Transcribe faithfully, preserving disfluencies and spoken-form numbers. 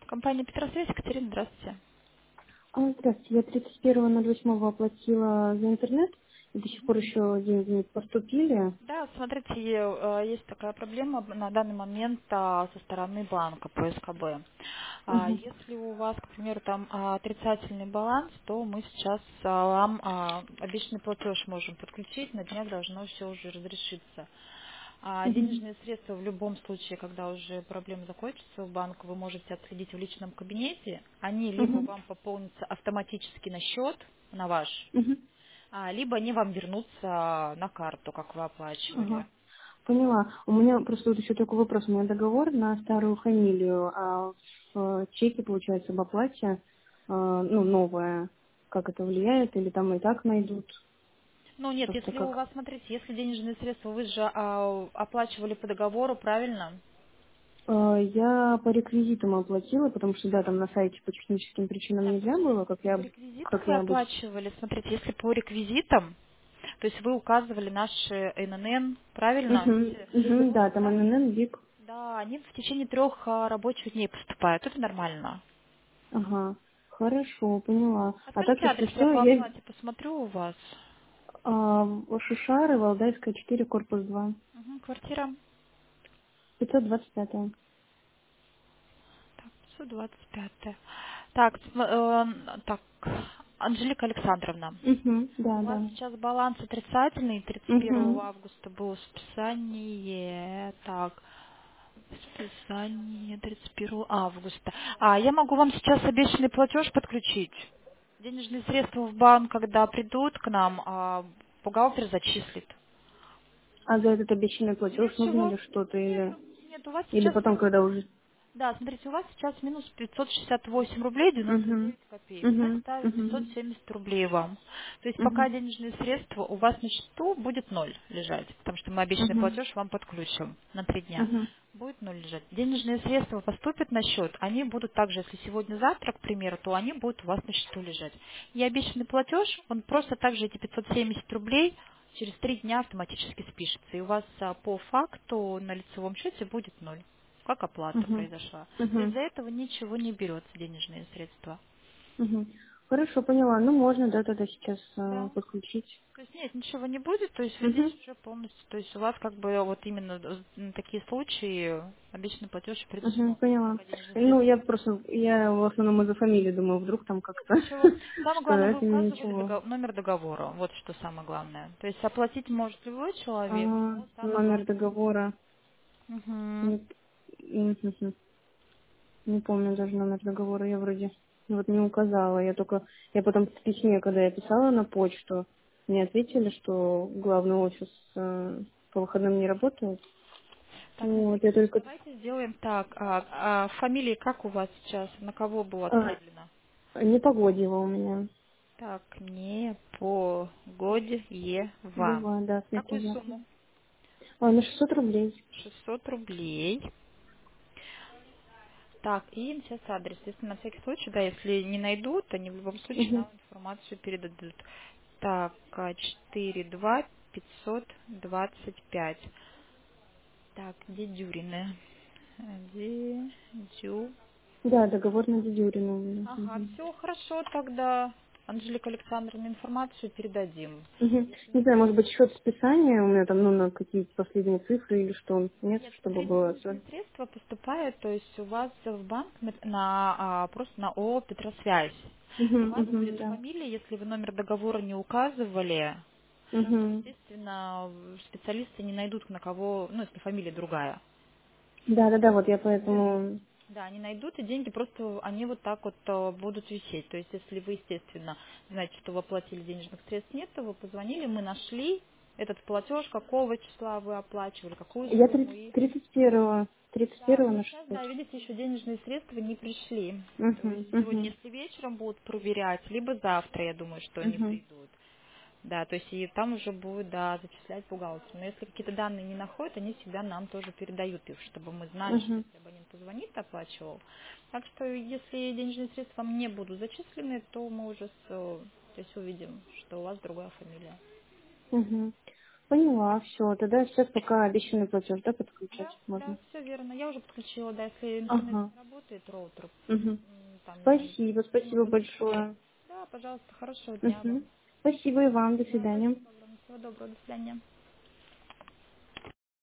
Компания Петросвязь, Екатерина, здравствуйте. А, здравствуйте, я тридцать первого ноль восьмого оплатила за интернет, и до сих пор еще деньги не поступили. Да, смотрите, э, есть такая проблема на данный момент а, со стороны банка по СКБ. А, Угу, Если у вас, к примеру, там а, отрицательный баланс, то мы сейчас а, вам а, обещанный платеж можем подключить, на днях должно все уже разрешиться. А угу, денежные средства в любом случае, когда уже проблема закончится в банку, вы можете отследить в личном кабинете. Они либо угу, вам пополнятся автоматически на счет, на ваш, угу. а, либо они вам вернутся на карту, как вы Ага, оплачивали. поняла. У меня просто вот еще такой вопрос. У меня договор на старую фамилию, а в чеке, получается, об оплате, а, ну, новая. Как это влияет? Или там и так найдут? Ну нет, Просто если у как... вас, смотрите, если денежные средства вы же а, оплачивали по договору, правильно? А, Я по реквизитам оплатила, потому что, да, там на сайте по техническим причинам Нет, нельзя смотрите, было, как если по я, реквизитам как вы я обычно. оплачивали, смотрите, если по реквизитам, то есть вы указывали наши Н Н Н, правильно? Угу, угу, да, там Да, Н Н Н, ВИП. да, они в течение трех а, рабочих дней поступают, это нормально. Ага, хорошо, поняла. А А так, скажите если адрес, я все, по я оплате посмотрю у вас. а, в Шишары, Валдайская, четыре, корпус два, Мгм, квартира пятьсот двадцать пять. пятьсот двадцать пять. Так, см- э, так, Анжелика Александровна, Угу, у да, вас да. сейчас баланс отрицательный, тридцать Угу. первого августа было списание, так, списание тридцать первого августа. А, я могу вам сейчас обещанный платеж подключить. Денежные средства в банк, когда придут к нам, а бухгалтер зачислит. А за этот обещанный платеж нужно Ничего, ли что-то нет, или... нет, у вас Или сейчас потом, минус. когда уже... Да, смотрите, у вас сейчас минус пятьсот шестьдесят восемь рублей девяносто Угу. девять копеек. Мы Угу. ставим Угу. пятьсот семьдесят рублей вам. То есть Угу. пока денежные средства у вас на счету будет ноль лежать, потому что мы обещанный Угу. платеж вам подключим на три дня. Угу. Будет ноль лежать. Денежные средства поступят на счет, они будут также, если сегодня-завтра, к примеру, то они будут у вас на счету лежать. И обещанный платеж, он просто также эти пятьсот семьдесят рублей через три дня автоматически спишется. И у вас а, по факту на лицевом счете будет ноль, как оплата Угу. произошла. То есть Угу. за этого ничего не берется, денежные средства. Угу. Хорошо, поняла. Ну, можно, да, тогда сейчас Да. э, подключить. То есть нет, ничего не будет, то есть вы здесь Угу. уже полностью, то есть у вас как бы вот именно на такие случаи обычный платеж Угу, предусмотрен, поняла. пока денежные Ну, средства я не будут. просто, я в основном из-за фамилии думаю, вдруг там как-то, Ничего. Самое что главное, вы это указывали ничего. дого- номер договора. Вот что самое главное. То есть оплатить может любой А, человек, но самое номер главное. договора, Угу. не, мгм. Не помню даже номер договора, я вроде вот не указала. Я только, я потом в письме, когда я писала на почту, мне ответили, что главный офис э, по выходным не работает. Так, Вот, Анжелика, я только... давайте сделаем так. А, а фамилии как у вас сейчас? На кого было А, отправлено? не погодила у меня. Так, не погодьева. Ева, да, с мягким Какую знаком. сумму? А, на шестьсот рублей. шестьсот рублей. Так, и сейчас адрес. Если на всякий случай, да, если не найдут, они в любом случае Угу. нам информацию передадут. Так, а, четыре два пятьсот двадцать пять. Так, Дедюрины. Дедю. Да, договор на Дедюрина у меня. Ага, Угу. все хорошо тогда. Анжелика Александровна, информацию передадим. Угу. Если Не не знаю, может будет. быть, счет списания у меня там, ну, на какие-то последние цифры или что. Нет, Нет, чтобы смотрите, было... денежные средства поступают, то есть у вас в банк на, на, а, просто на ООО «Петросвязь». Угу, У вас угу, будет да. фамилия, если вы номер договора не указывали, то, Угу. естественно, специалисты не найдут на кого, ну, если фамилия другая. Да, да, да, вот я Фамилия. поэтому... Да, они найдут, и деньги просто, они вот так вот э, будут висеть. То есть, если вы, естественно, знаете, что вы оплатили, денежных средств нет, то вы позвонили, мы нашли этот платеж, какого числа вы оплачивали, какую Я сумму, тридцать и тридцать первого тридцать да, первого но на сейчас, шестьсот. да, видите, еще денежные средства не пришли. То есть Угу, сегодня, угу, если вечером будут проверять, либо завтра, я думаю, что они угу, придут. Да, то есть и там уже будет, да, зачислять бухгалтер. Но если какие-то данные не находят, они всегда нам тоже передают их, чтобы мы знали, что угу, если абонент позвонит, оплачивал. Так что если денежные средства вам не будут зачислены, то мы уже с, э, то есть увидим, что у вас другая фамилия. угу. Поняла, все. Тогда сейчас пока обещанный платеж, да, Да, подключать да, можно? все верно. Я уже подключила, да, если интернет Ага. не работает, роутер, Угу. м, там, не знаю, Спасибо, ремонт. спасибо большое. Да, пожалуйста, хорошего дня Угу. вам. Спасибо и вам. До Да, свидания. спасибо огромное. Всего доброго, до свидания.